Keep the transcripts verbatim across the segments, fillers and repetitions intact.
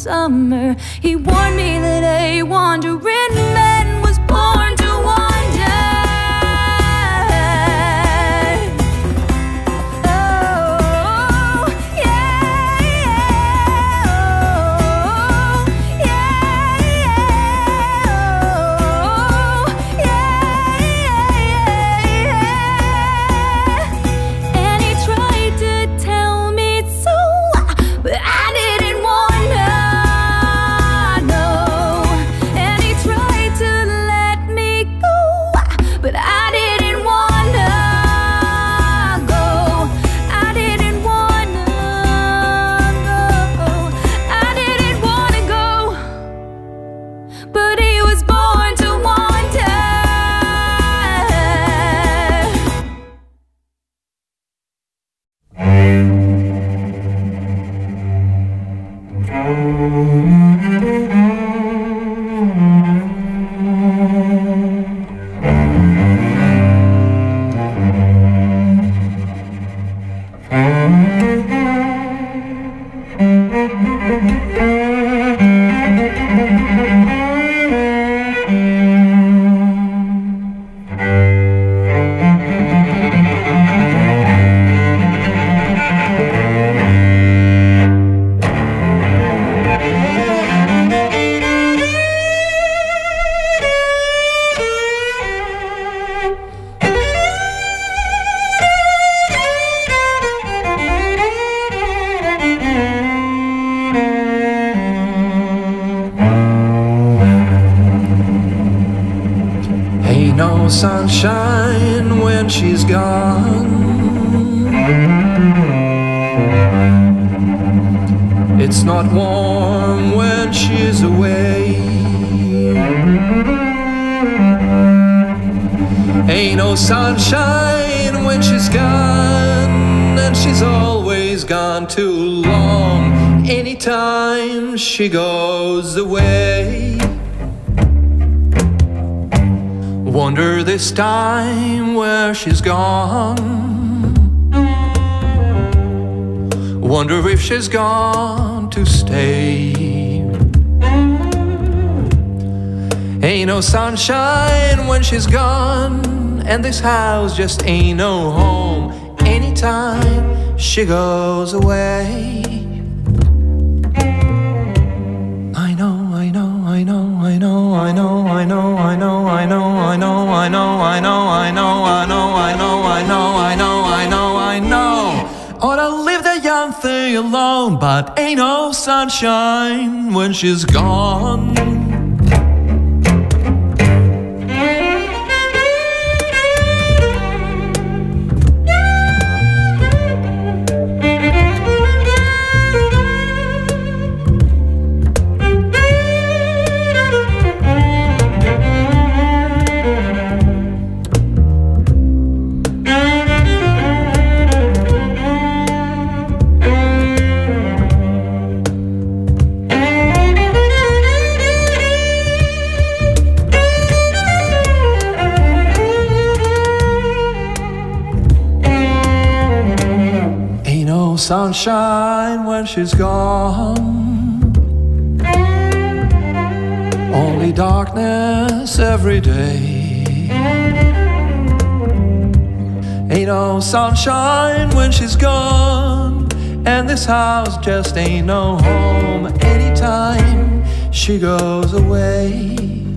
summer. He warned me that a wandering man was born to wander. Oh, yeah, yeah, oh, yeah, yeah, oh, yeah, yeah, yeah. And he tried to tell me so, but I didn't wanna know. And he tried to let me go, but I didn't wanna go. I didn't wanna go. I didn't wanna go, but he was born to wander. Ain't no sunshine when she's gone. It's not warm when she's away. Ain't no sunshine when she's gone, and she's always gone too long. Anytime she goes away. Wonder this time where she's gone. Wonder if she's gone to stay. Ain't no sunshine when she's gone, and this house just ain't no home. Anytime she goes away. I know, I know, I know, I know, I know, I know, I know, I know, I know, I know, I know, I know, I know, I know, I know, I know, I know, I know. Ought to leave the young thing alone, but ain't no sunshine when she's gone. Sunshine when she's gone, only darkness every day. Ain't no sunshine when she's gone, and this house just ain't no home. Anytime she goes away.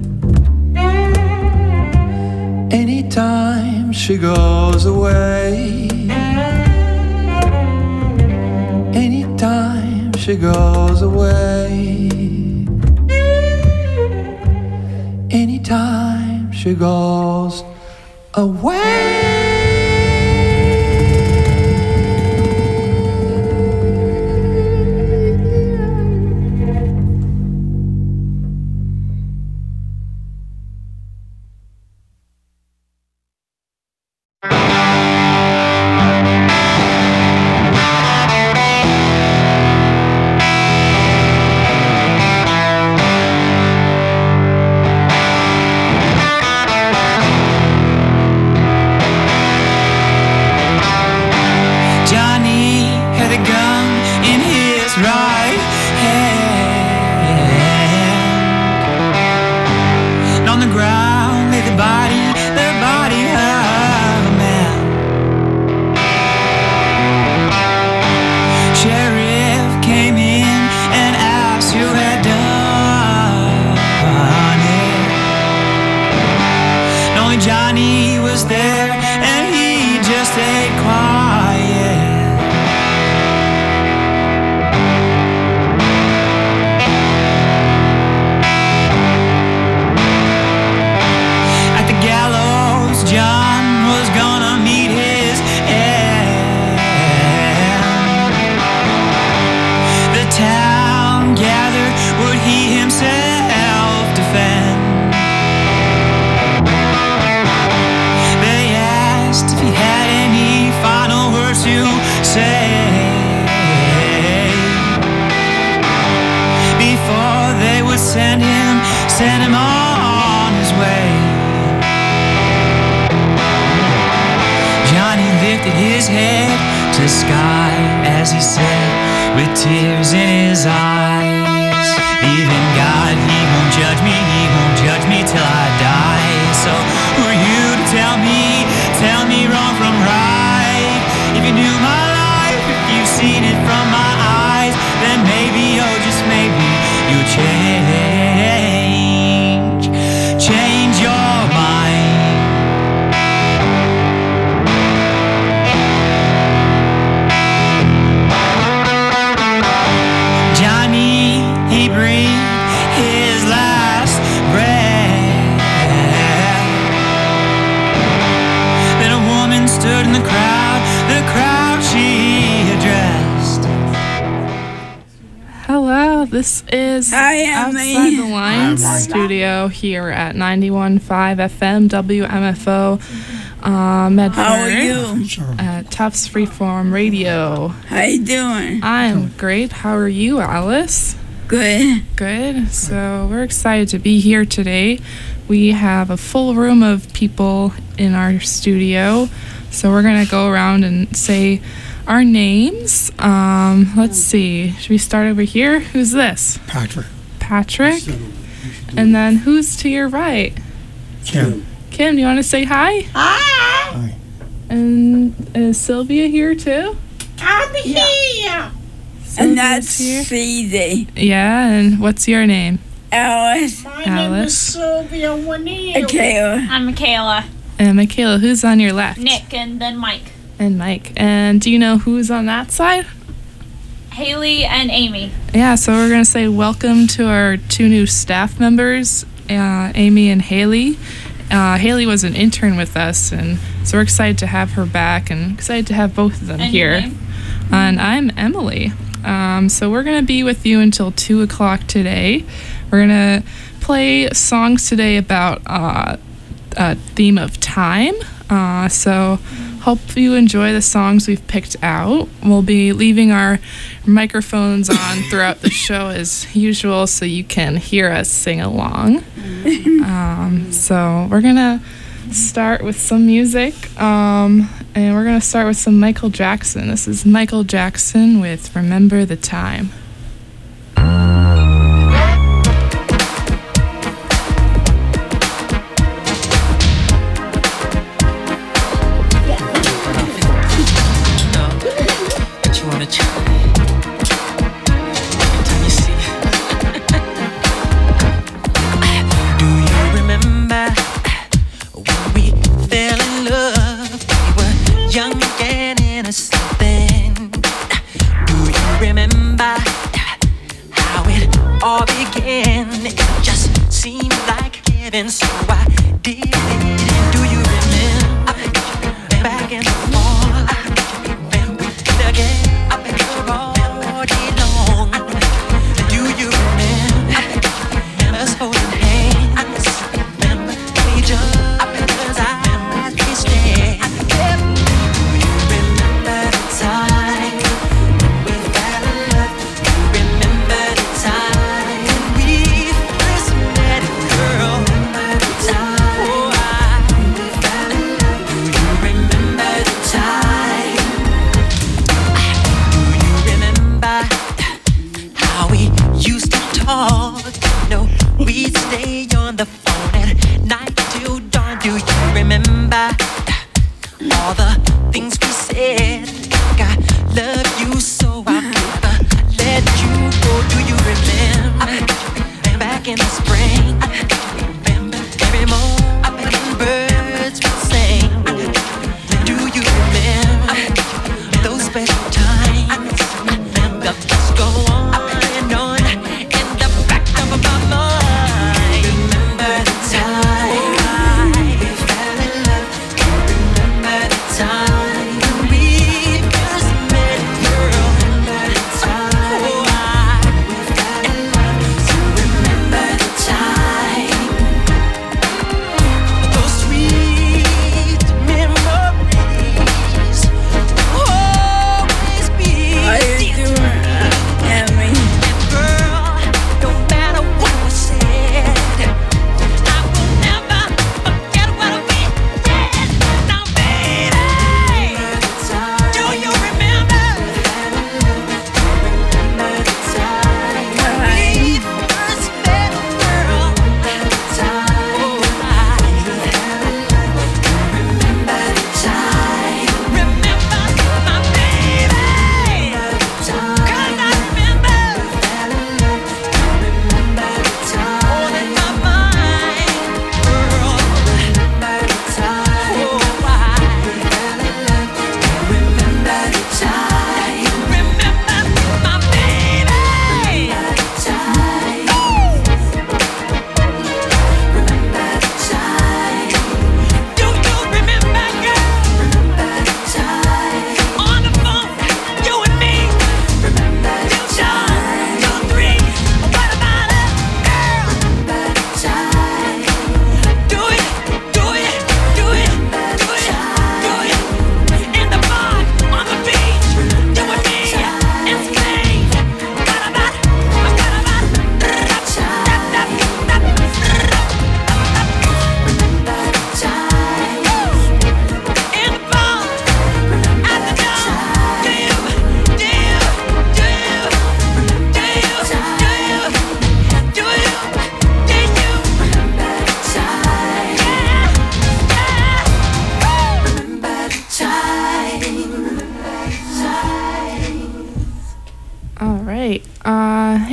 Anytime she goes away. Anytime she goes away. Anytime she goes away. only Johnny was there, and he just stayed quiet. At the gallows, John was gonna meet his end. The town gathered, would he himself defend? They asked if he had any final words to say before they would send him, send him on his way. Johnny lifted his head to the sky as he said, with tears in his eyes, even God, he won't judge me, he won't judge me till I die. So who are you to tell me, tell me wrong from right? If you knew my life, if you've seen it from my eyes, then maybe, oh just maybe, you'll change, change your mind. Johnny, he breathed his last breath. Then a woman stood in the crowd, the crowd she addressed. Hello, this is Hi, Emily. Outside the Lines studio here at ninety-one point five F M W M F O uh, Medford. How are you? At Tufts Freeform Radio. How you doing? I'm great. How are you, Alice? Good. Good. So we're excited to be here today. We have a full room of people in our studio. So we're going to go around and say our names. Um, let's see. Should we start over here? Who's this? Patrick. Patrick. And then who's to your right? Kim. Kim, you want to say hi? Hi. And is Sylvia here too? I'm here. Sylvia's And that's here. Cece. Yeah, and what's your name? Alice. My name is Alice. Sylvia Winnie. Michaela. I'm Michaela, And Michaela, who's on your left? Nick, and then Mike, And Mike. And do you know who's on that side? Haley, and Amy. Yeah, so we're going to say welcome to our two new staff members, uh, Amy and Haley. Uh, Haley was an intern with us, and so we're excited to have her back and excited to have both of them And your here. name? And I'm Emily. Um, so we're going to be with you until two o'clock today. We're going to play songs today about uh, a theme of time. Uh, so hope you enjoy the songs we've picked out. We'll be leaving our microphones on throughout the show as usual so you can hear us sing along. Um, so we're going to start with some music, um, and we're going to start with some Michael Jackson. This is Michael Jackson with Remember the Time. All began, it just seemed like heaven, so I did it. Do you remember back in the fall? Remember again, I've been here all day long. Do you remember us holding hands? Remember each other's eyes we stand? Do you remember the time we fell in love? Do you remember the time? We first met, girl. Remember the time? Oh, I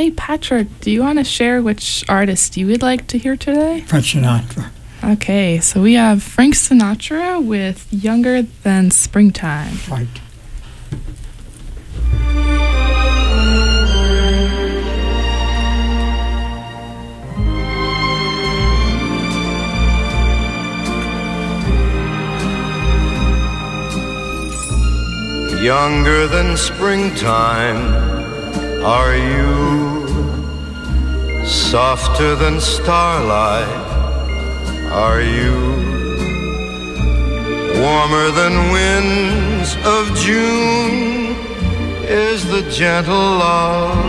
hey, Patrick, do you want to share which artist you would like to hear today? Frank Sinatra. Okay, so we have Frank Sinatra with Younger Than Springtime. Right. Younger than springtime are you, softer than starlight are you, warmer than winds of June is the gentle love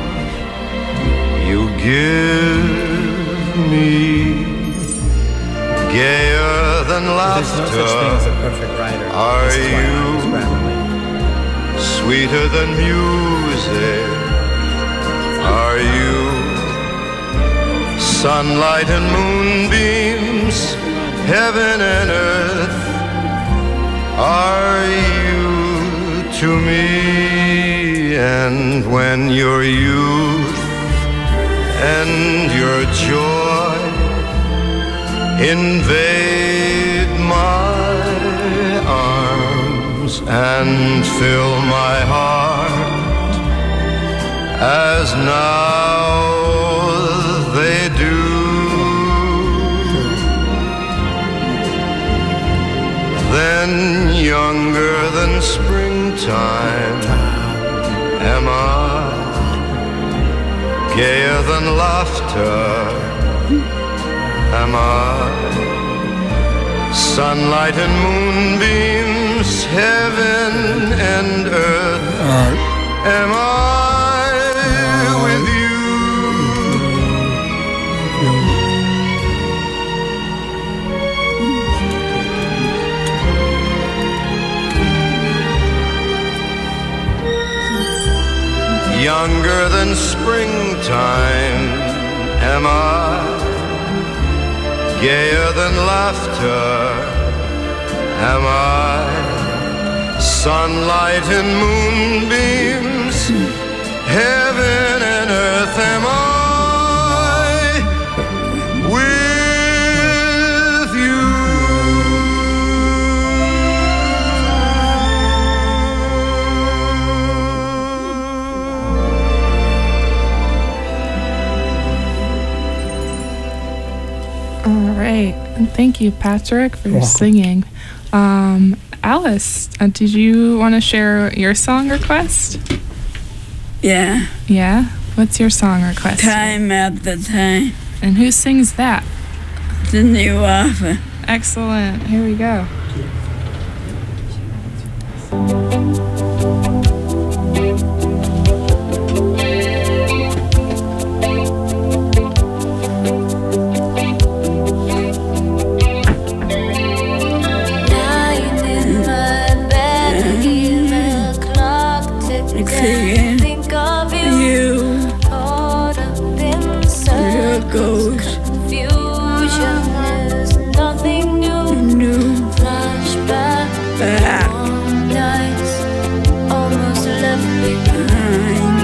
you give me, gayer than laughter. There's no such thing as a perfect writer. Are This is why I was you randomly. sweeter than music are you, sunlight and moonbeams, heaven and earth are you to me. And when your youth and your joy invade my arms and fill my heart as now they do, then younger than springtime am I, gayer than laughter am I, sunlight and moonbeams, heaven and earth am I with you. Younger than springtime am I, gayer than laughter am I, sunlight and moonbeams, heaven and earth am I with you. All right. And thank you, Patrick, for welcome. singing. Um, Alice, uh, did you want to share your song request? Yeah. Yeah? What's your song request? Time after time. And who sings that? The new offer. Excellent. Here we go. Lying in my bed, hear the clock tick down. Think of you, You, caught up in your circles. ghost, Confusion is nothing new. new, Flashback, back, long nights, almost left behind.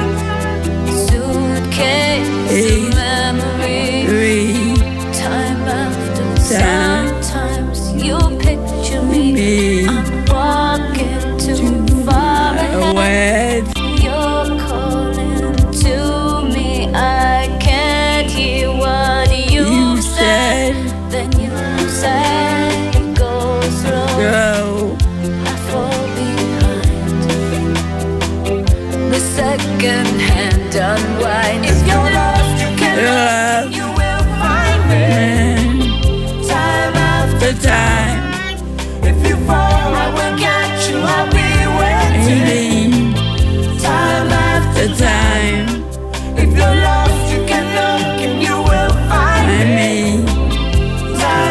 Suitcase Eight, of memory. three, Time after Time. sometimes you picture me. me, I'm walking too far ahead. away, You're calling to me. I can't hear what you, you said. said, Then you say, go slow. go, I fall behind. The second hand unwind. If you're lost, you can love, you will find me. man, Time after the time, if you fall, I will catch you. I'll be waiting. ending, Time after the time, if you're lost, you can look and you will I find me. mean, Time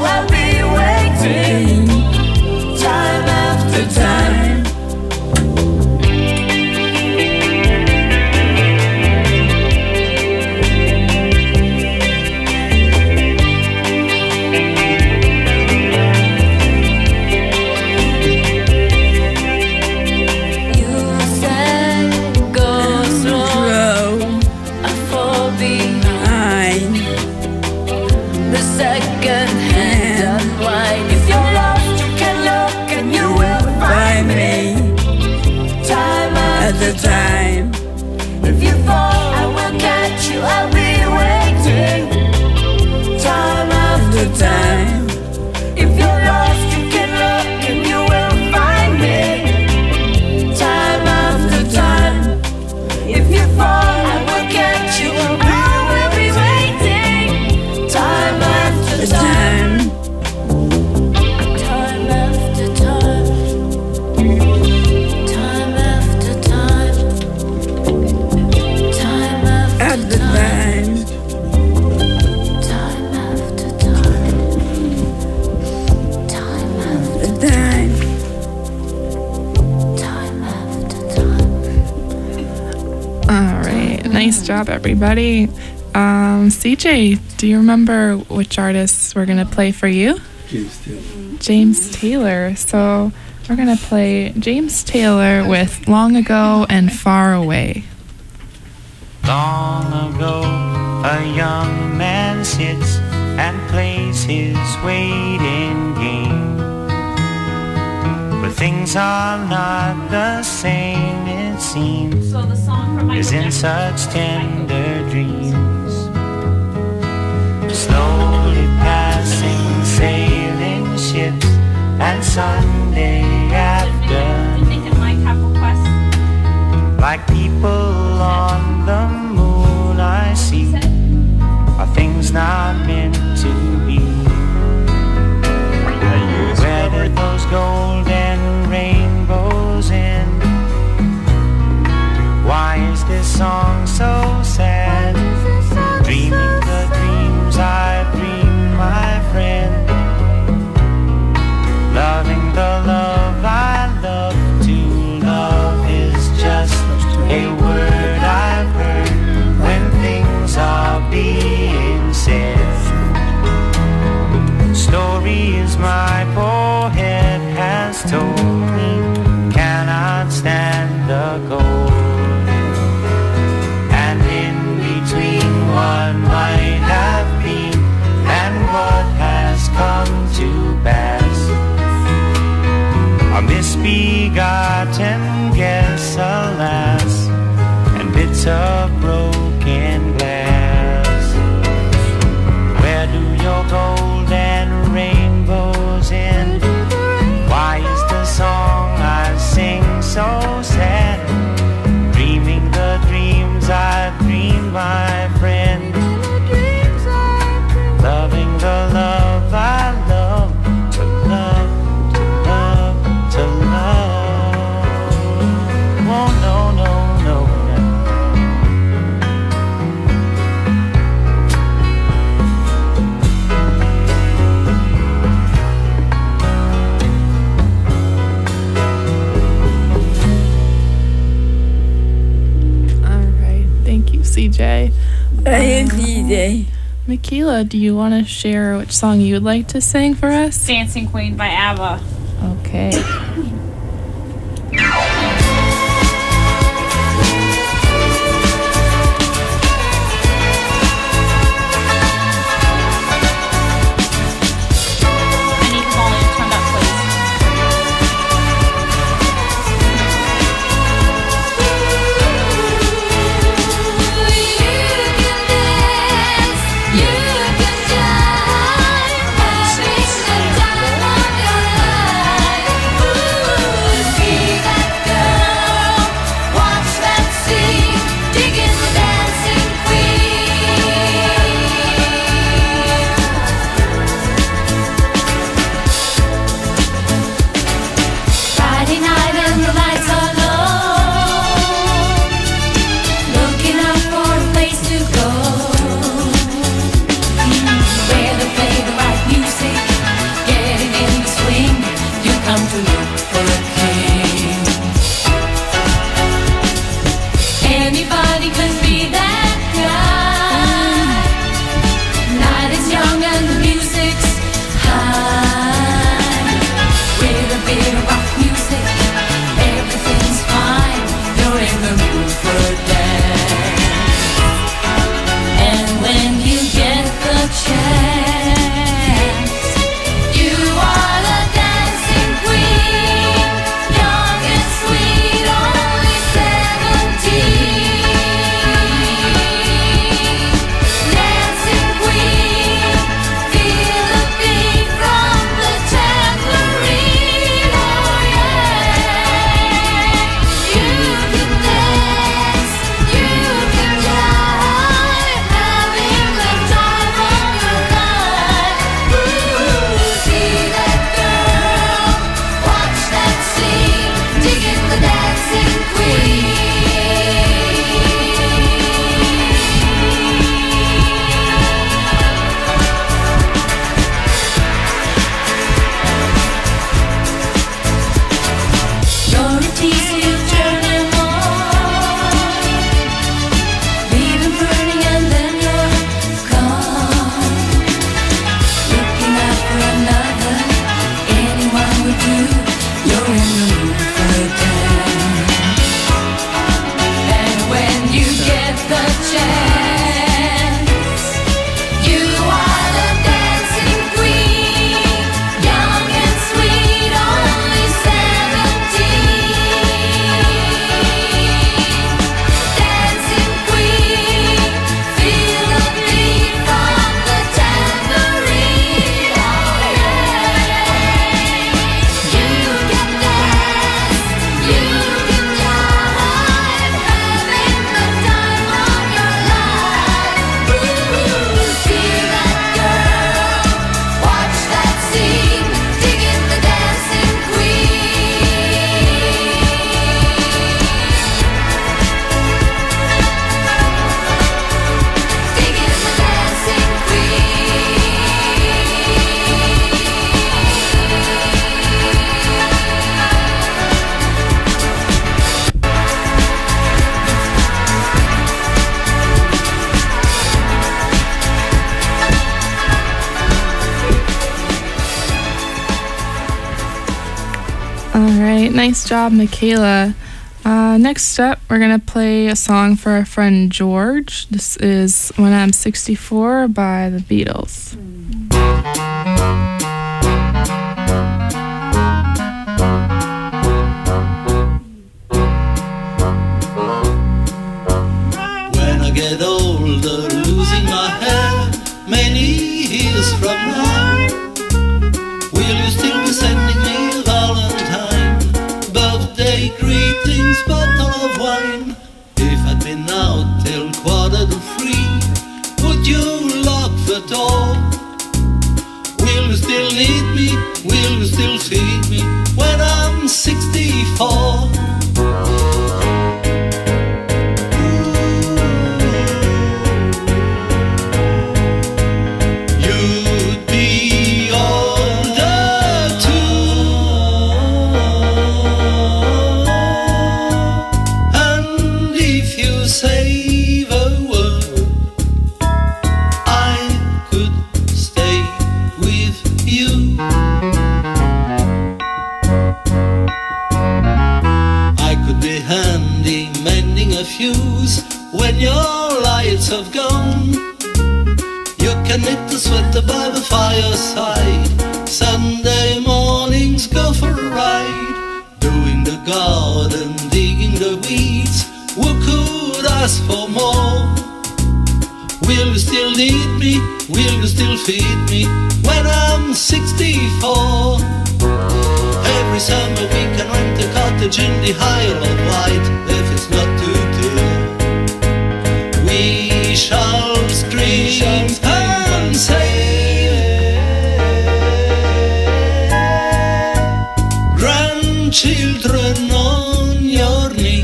I'll be waiting. Time after time. You said go slow, I fall behind. The second hand unwind. If you're lost, you can look and you will find me. Time after time. If you fall, I will catch you. I'll be waiting. Time after time. If you're lost, you can look and you will find me. Time after time. If you fall, I will catch you. I will be waiting. Time after time. Time after time. Time after time. Time after time. Time after time. Time after time. Time after time. All right. Nice job, everybody. Um, C J, do you remember which artists we're going to play for you? James Taylor. James Taylor. So we're going to play James Taylor with Long Ago and Far Away. Long ago, a young man sits and plays his waiting game. But things are not the same, it seems, So the song from as Michael in Jackson. such tender dreams. Slowly passing sailing ships, and Sunday If afternoon, Nick and Mike have requests. like people on the moon I see, are things not meant to be. Where did those golden rainbows end? Why is this song so sad? Dreaming the dreams I dream, my friend. Loving the love I love. To love is just a word I've heard when things are being said. Stories my poor head has told me cannot stand the cold. And in between what might have been and what has come to pass, a misbegotten guess, alas, and bits of broken glass. Where do your golden rainbows end? Why is the song I sing so sad? Dreaming the dreams I dream, my friend. Loving the love I love. To love, to love, to love. Oh no, no, no, no. All right. Thank you, C J. Hey, D J. Michaela, do you want to share which song you would like to sing for us? Dancing Queen by ABBA. Okay. I need the volume turned up, please. You can dance, you can shine, having the time of your life. dancing, digging the dancing queen. Digging the dancing All right, nice job, Michaela. Uh, next up, we're gonna play a song for our friend George. This is "When I'm sixty-four" by the Beatles. When I get older, losing my hair many years from now, will you still be sending me a Valentine, birthday greetings, bottle of wine? If I'd been out till quarter to three, would you lock the door? Will you still need me? Will you still feed me when I'm sixty-four? You'd be older too, and if you save a word, I could stay with you. I could be handy mending a fuse when your lights have gone. You can knit the sweater by the fireside. Sunday mornings go for a ride, doing the garden, digging the weeds. Who could ask for more? Will you still need me? Will you still feed me when I'm sixty-four? Every summer we can rent a cottage in the Isle of Wight if it's not too dear. We shall scream and say, grandchildren on your knee,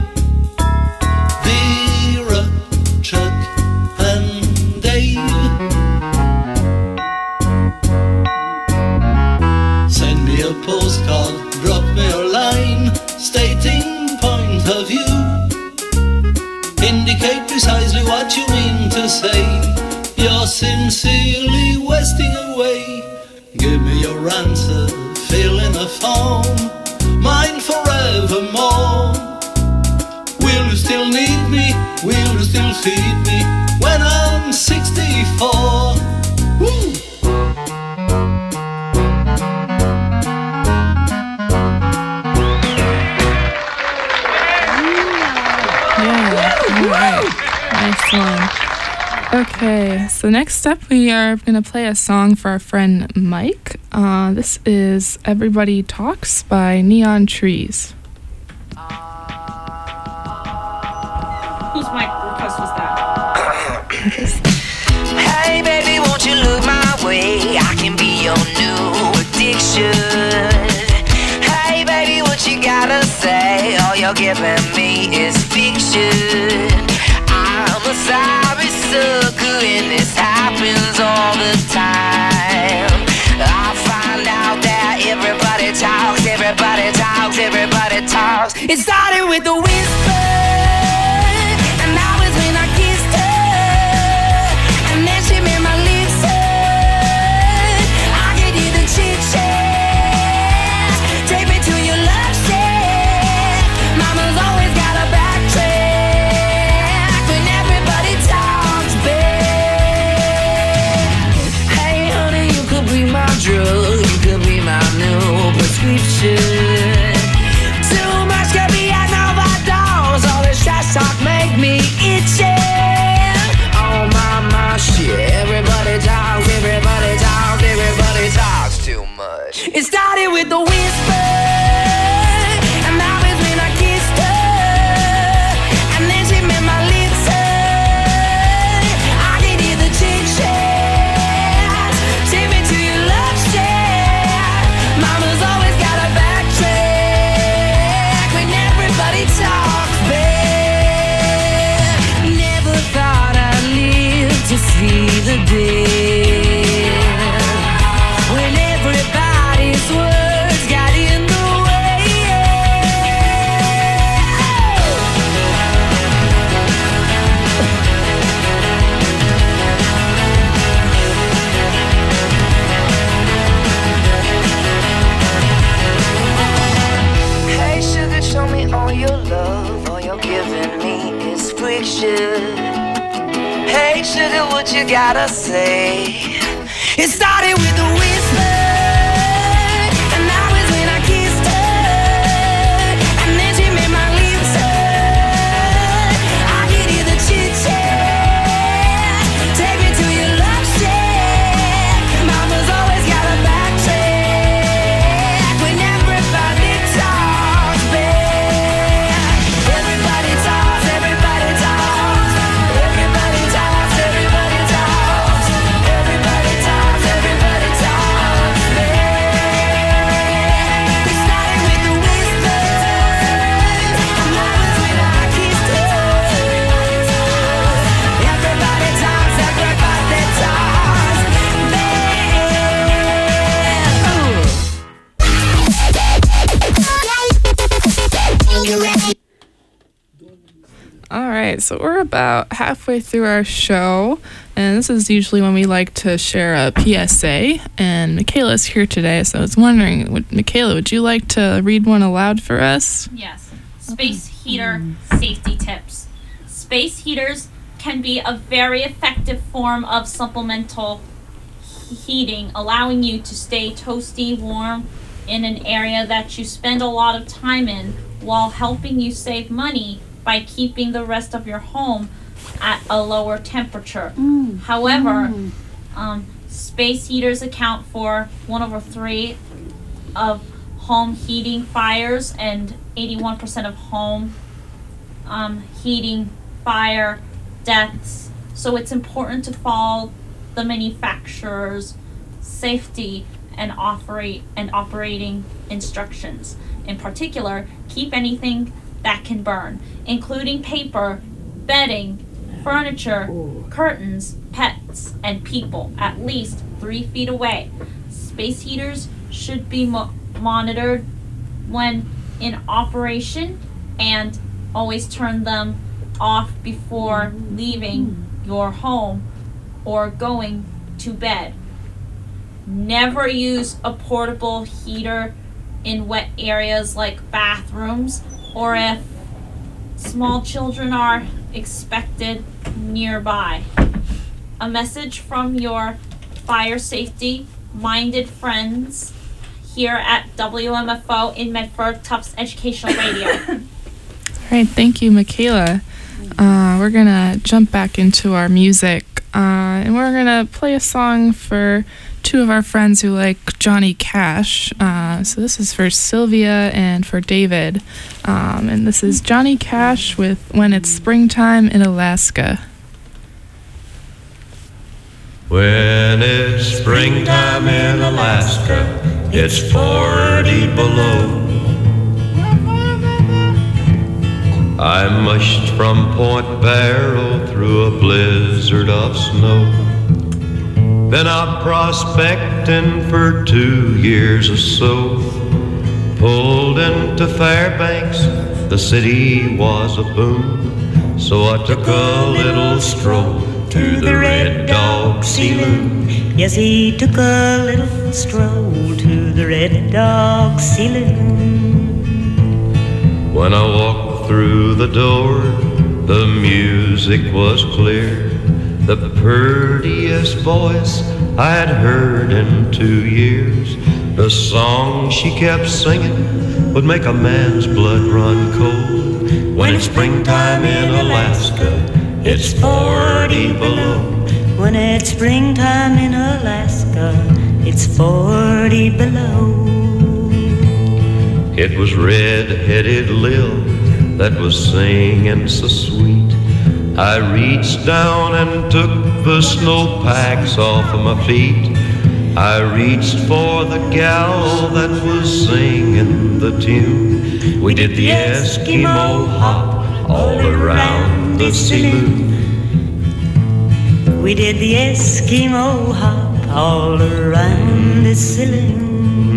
Vera, Chuck and Dave. Send me a postcard, drop me a line, stating point of view. Indicate precisely what you mean to say. You're sincerely wasting away. Give me your answer, fill in a form, mine forevermore. Will you still need me? Will you still feed me when I'm sixty-four? Woo! Yeah, all right. Nice one. Okay, so next up we are going to play a song for our friend Mike. Uh, this is Everybody Talks by Neon Trees. Whose mic request was that? Hey baby, won't you look my way? I can be your new addiction. Hey baby, what you gotta say? All you're giving me is fiction. I'm a sorry sucker and this happens all the time. I find out that everybody talks, everybody talks, everybody talks. It started with a whisper. Too much can be an overdose. All this trash talk make me itching. Oh my, my shit. Everybody talks, everybody talks, everybody talks too much. It started with the whisper, and that was when I kissed her, and then she made my lips hurt. I can hear the chit chat. Take me to your love shack. you gotta say. It started with a whisper, and that was when I kissed her, and then she made my lips hurt. I could hear the chit-chat, take me to your love shack. Mama's always got a backtrack when everybody talks back. Everybody talks, everybody talks, everybody talks, everybody talks, everybody talks, everybody talks back. We started with the whispers, and that was when I kissed her. Everybody talks, everybody talks back. All right, so we're about halfway through our show, and this is usually when we like to share a P S A. And Michaela's here today, so I was wondering, would, Michaela, would you like to read one aloud for us? Yes. Space heater safety tips. Space heaters can be a very effective form of supplemental he- heating, allowing you to stay toasty warm in an area that you spend a lot of time in, while helping you save money by keeping the rest of your home at a lower temperature. However, um, space heaters account for one over three of home heating fires and eighty-one percent of home um, heating fire deaths. So it's important to follow the manufacturer's safety and operate and operating instructions. In particular, keep anything that can burn, including paper, bedding, furniture, curtains, pets, and people, at least three feet away. Space heaters should be mo- monitored when in operation, and always turn them off before leaving your home or going to bed. Never use a portable heater in wet areas like bathrooms, or if small children are expected nearby. A message from your fire safety minded friends here at W M F O in Medford, Tufts Educational Radio. All right, thank you, Michaela. Uh, we're going to jump back into our music, uh, and we're going to play a song for two of our friends who like Johnny Cash. Uh, so this is for Sylvia and for David. Um, and this is Johnny Cash with When It's Springtime in Alaska. When it's springtime in Alaska, it's forty below. I mushed from Point Barrow through a blizzard of snow. Been out prospecting for two years or so. Pulled into Fairbanks, the city was a boom. So I took a little stroll to the Red Dog Saloon. Yes, he took a little stroll to the Red Dog Saloon. When I walked through the door, the music was clear. The prettiest voice I had heard in two years. The song she kept singing would make a man's blood run cold. When it's springtime in Alaska, it's forty below. When it's springtime in Alaska, it's forty below. It was red-headed Lil that was singing so sweet. I reached down and took the snowpacks off of my feet. I reached for the gal that was singing the tune. We did the Eskimo hop all around the saloon. We did the Eskimo hop all around the saloon.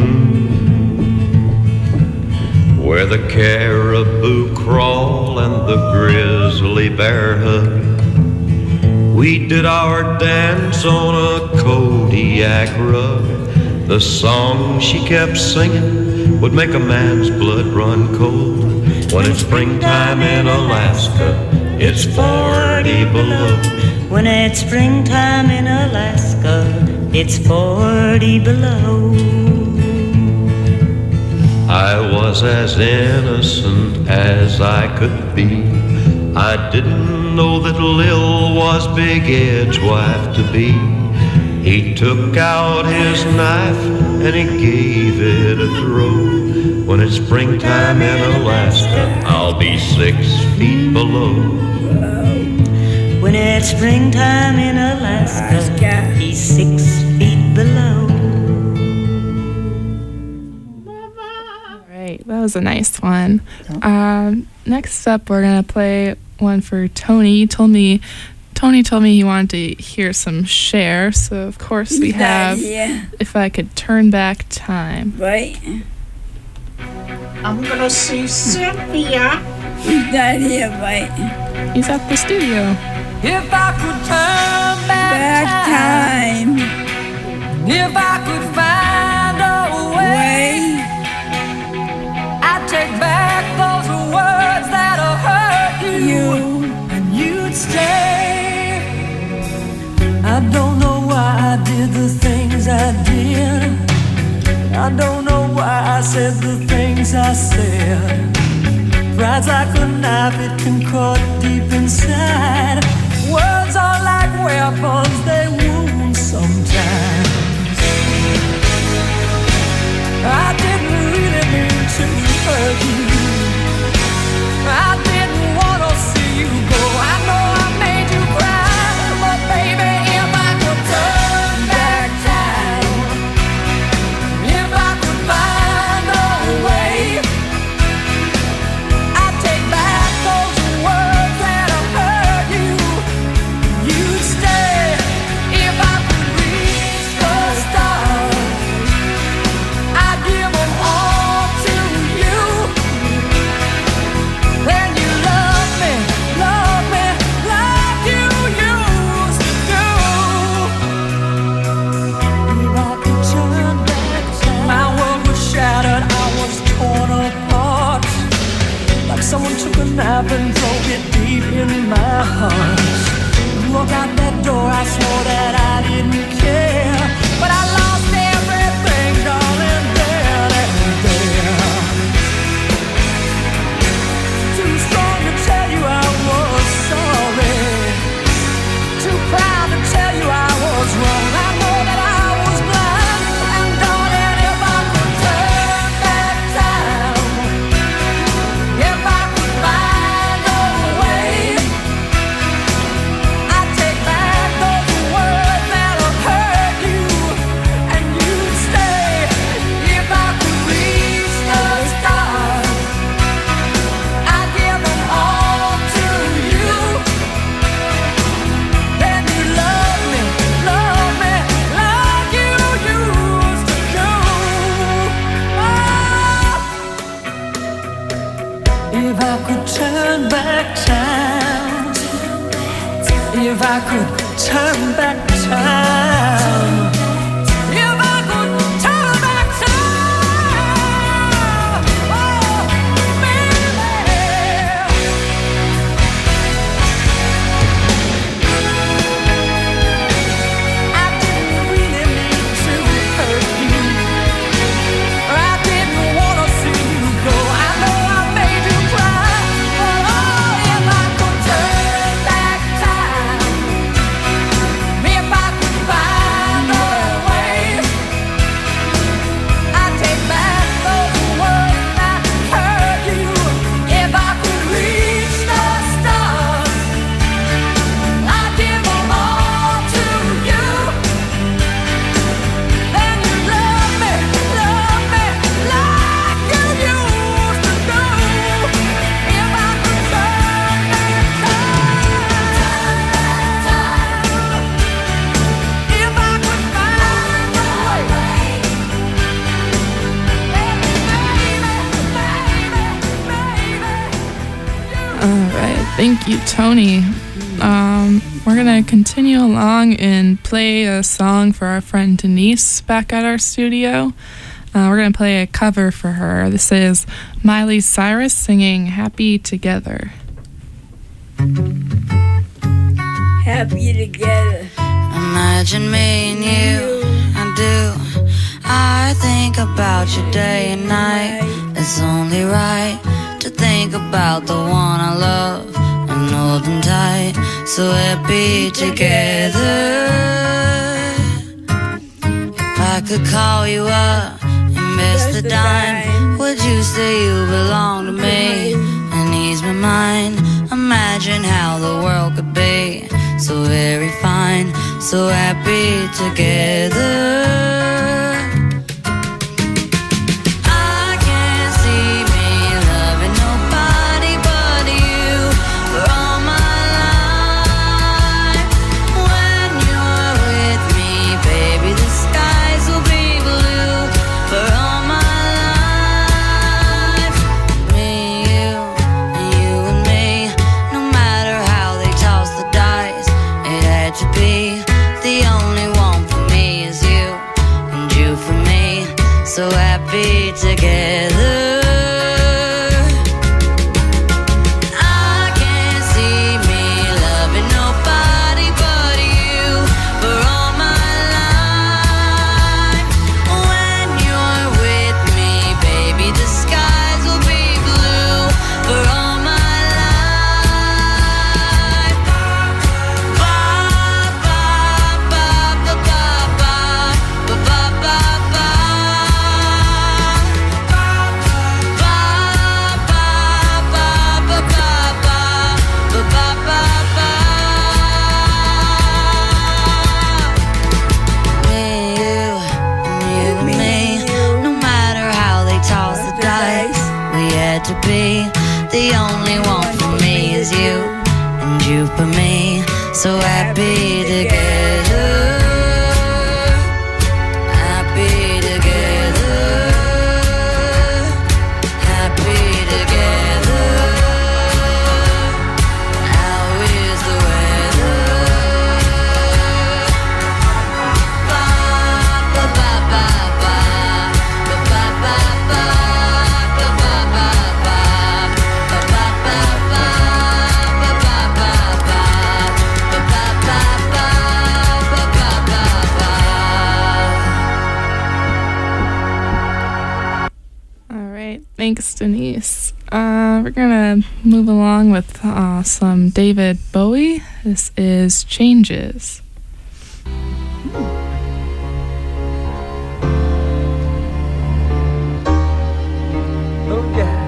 Where the caribou crawl and the grizzly bear hug, we did our dance on a Kodiak rug. The song she kept singing would make a man's blood run cold. When it's springtime in Alaska, it's forty below. When it's springtime in Alaska, it's forty below. I was as innocent as I could be. I didn't know that Lil was Big Ed's wife to be. He took out his knife and he gave it a throw. When it's springtime in Alaska, I'll be six feet below. When it's springtime in Alaska, he's six feet below. All right, that was a nice one. Um, next up, we're gonna play one for Tony. He told me, Tony told me he wanted to hear some Cher, so of course we have Yeah. If I Could Turn Back Time. Right? I'm gonna see Cynthia. He's not here, right? He's at the studio. If I could turn back, Back time. if I could find a way, I'd take back those words that hurt you, You. and you'd stay. I don't know why I did the things I did. I don't know why I said the things I said. Pride's like a knife, it can cut deep inside. Words are like weapons, they wound sometimes. I didn't really mean to hurt you. I didn't want to see you go. I know I made you cry, but baby, if I could turn back time, if I could find a way, I'd take back those words that have hurt you. You'd stay if I could reach the stars. I'd give them all to you. Then you love me, love me like you used to do. If I could turn back time, my world was shattered, I was torn apart. Like someone took a knife and drove it deep in my heart. Walk out that door, I swore that I didn't care, but I lost everything, darling, there and there. Too strong to tell you I was sorry, too proud to tell you I was wrong. I know that I was blind, and darling, if I could turn back time, if I could find a way, I'd take back those words that have hurt you, and you'd stay if I could reach the stars. I'd give them all to you. Then you love me, love me like you used to do. Oh. If I could turn back time, if I could turn back time, if I could turn back time, oh, baby. I didn't really mean to hurt you. I didn't want to see you go. I know I made you cry, but oh, if I could turn back time, if I could find a way, I'd take back those words that hurt you. If I could reach the stars, I'd give them all to you. Then you love me, love me like you used to do. If I could turn back time, if I could find a way, All right, thank you, Tony. Um, we're gonna continue along and play a song for our friend Denise back at our studio. Uh, we're gonna play a cover for her. This is Miley Cyrus singing "Happy Together." Happy happy together. Imagine me and you, I do. I think about you day and night. It's only right to think about the one I love and hold them tight, so happy together. If I could call you up and miss the dime, would you say you belong to me and ease my mind? Imagine how the world could be so very fine, so happy together. So happy together. I can't see me loving nobody but you for all my life. When you're with me, baby, the skies will be blue for all my life. Ba ba ba ba ba ba ba ba ba ba. To be the only one for me is you, and you for me, so happy together. Happy together. Happy together. How is the weather? Ba ba ba ba ba ba ba ba ba. Thanks, Denise. Uh, we're gonna move along with uh, some David Bowie. This is Changes. Oh yeah.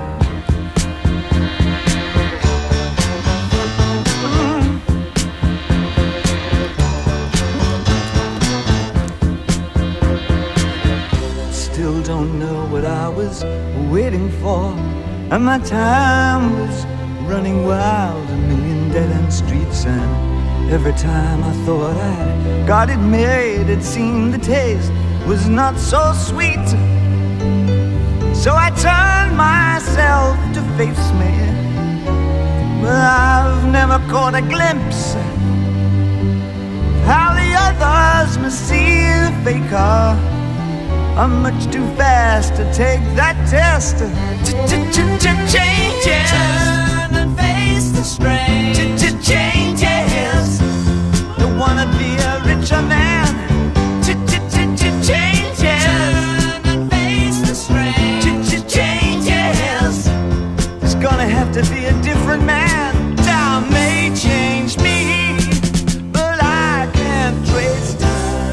Still don't know what I was waiting for, and my time was running wild, a million dead-end streets, and every time I thought I got it made, it seemed the taste was not so sweet. So I turned myself to face me, but I've never caught a glimpse how the others must see the faker. I'm much too fast to take that test. Changes. Turn and face the strain. Changes. Don't wanna be a richer man. Changes. Turn and face the strain. Changes. It's gonna have to be a different man. Time may change me, but I can't trace time.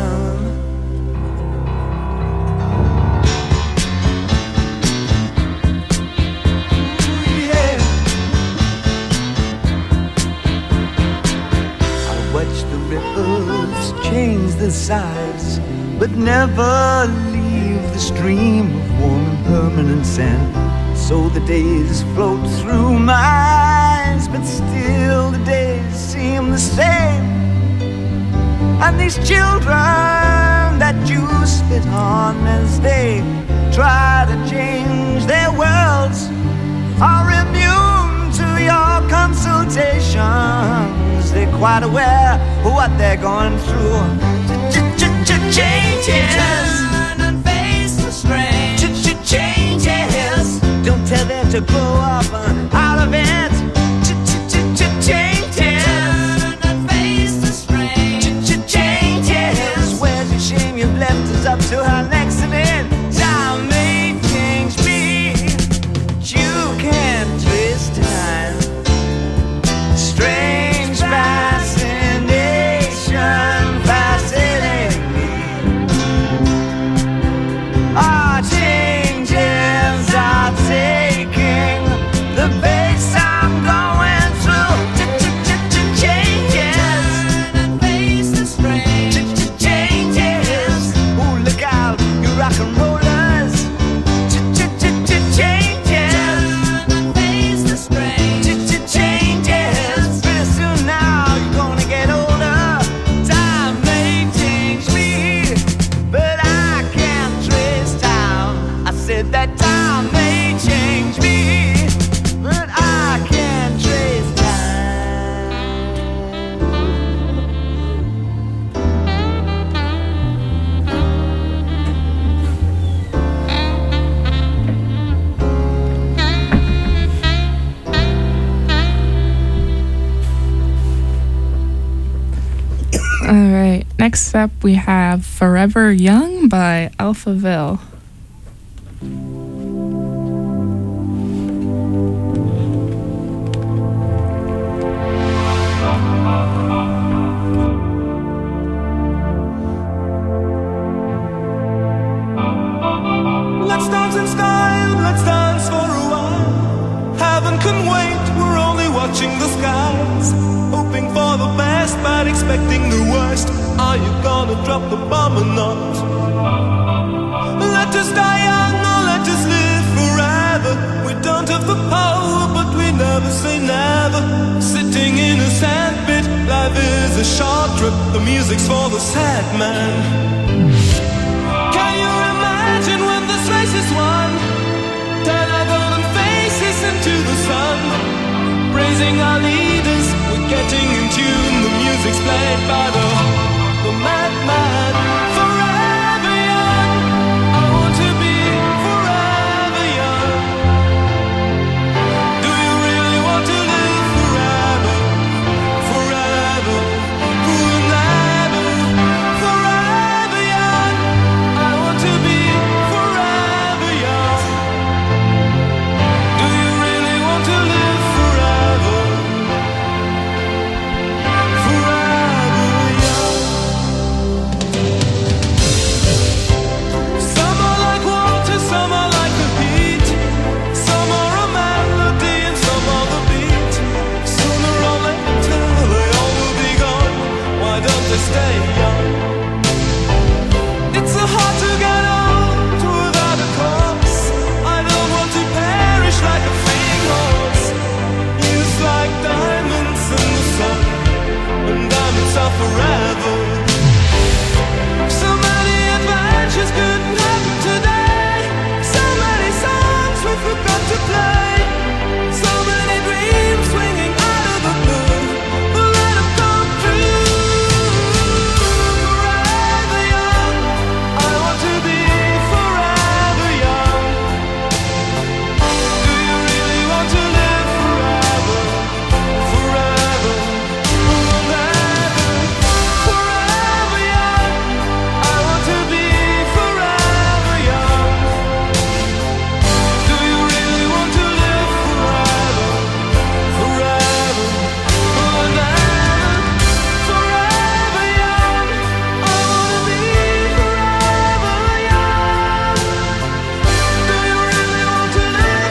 Change the size, but never leave the stream of warm and permanent sand. So the days float through my eyes, but still the days seem the same. And these children that you spit on as they try to change their worlds are immune to your consultations. They're quite aware of what they're going through. Changes. Turn and face the strain. Changes. Don't tell them to grow up out of it. Changes. Turn and face the Next up, we have Forever Young by Alphaville. Let's dance in style, let's dance for a while. Heaven can wait, we're only watching the skies. Hoping for the best, but expecting the worst. Are you gonna drop the bomb or not? Let us die young or let us live forever. We don't have the power, but we never say never. Sitting in a sandpit, life is a short trip. The music's for the sad man. Can you imagine when this race is won? Turn our golden faces into the sun. Praising our leaders, we're getting in tune. The music's played by the, the madman. Forever young, I want to be forever young. Do you really want to live forever? Forever, forever, forever young. I want to be forever young. Do you really want to live forever? Forever young. Some are like water, some are like the heat. Some are a melody and some are the beat. Sooner or later they all will be gone. Why don't they stay young? It's so hard to get old without a cause. I don't want to perish like a fleeing horse. Used like diamonds in the sun, and diamonds are forever. So many adventures couldn't happen today. So many songs we forgot to play. So many dreams swinging out of the blue. Let them come true. Forever young, I want to be forever young. Do you really want to live forever? Forever, forever, forever young. I want to be forever young. Do you really want to live forever? Forever, forever, forever young. I want to be forever young. Do you really want to live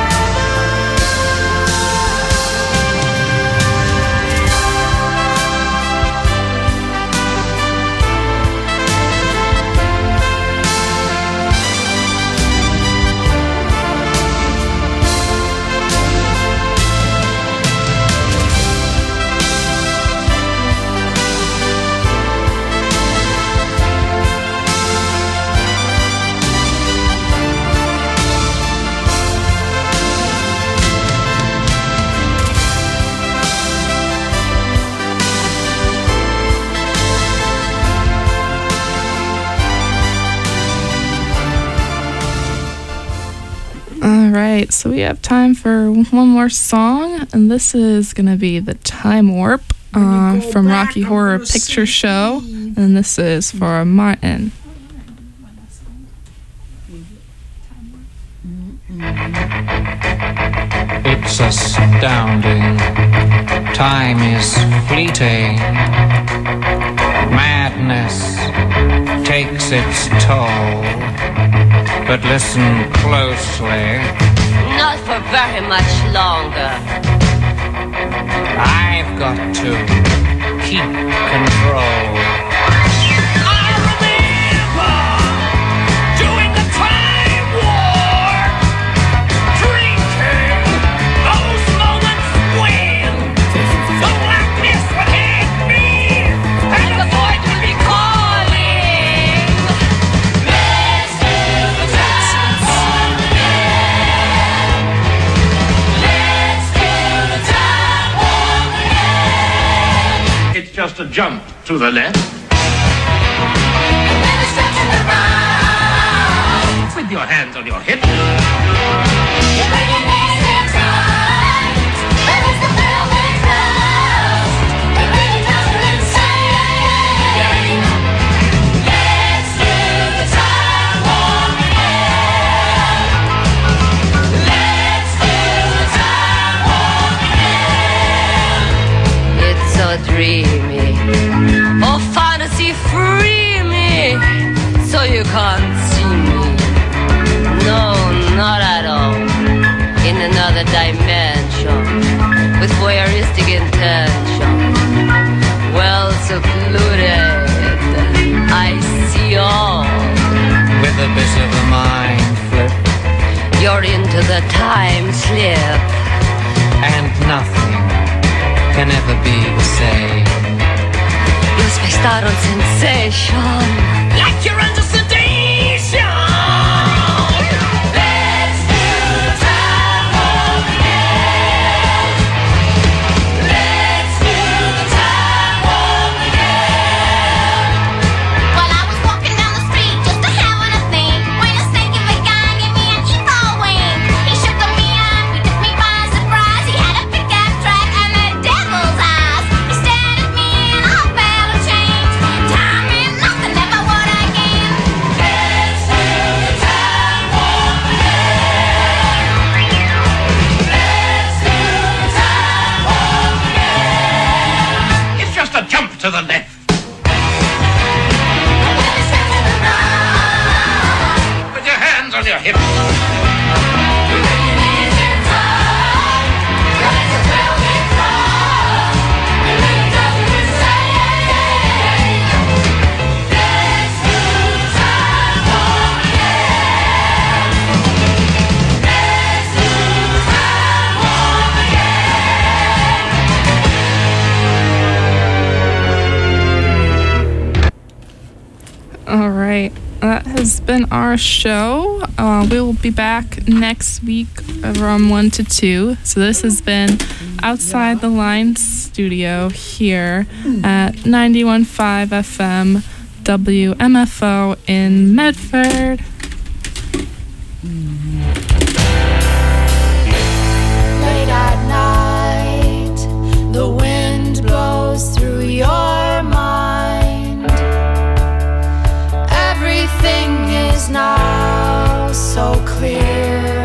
All right, so we have time for one more song, and this is going to be The Time Warp uh, from Rocky Horror Picture Show, and this is for Martin. It's astounding. Time is fleeting. Madness takes its toll. But listen closely. Not for very much longer. I've got to keep control. I remember doing the time war, drinking those moments when the blackness would hit me and the void would be calling. Let's do the time warp again. Let's do the time warp again. It's just a jump to the left. With your hands on your hips. Insane. another dimension with voyeuristic intention. Well secluded, I see all. With a bit of a mind flip. You're into the time slip. And nothing can ever be the same. You're spaced out on sensation. Like you're under sedation. Let's do time warp again. Let's do time warp again. While I was walking down the street just a having a thing, when a snake of a guy gave me an eagle wing. He shook me up, he took me by surprise. He had a pickup truck and the devil's eyes. He stared at me and I felt a change. Time and nothing ever would again. Let's do time warp again. Let's do time warp again. It's just a jump to the left. With your hands on your hips. All right, that has been our show. Uh, we will be back next week from one to two. So this has been Outside the Lines Studio here at ninety-one point five F M W M F O in Medford. Late at night, the wind blows through your mind. Everything is now so clear.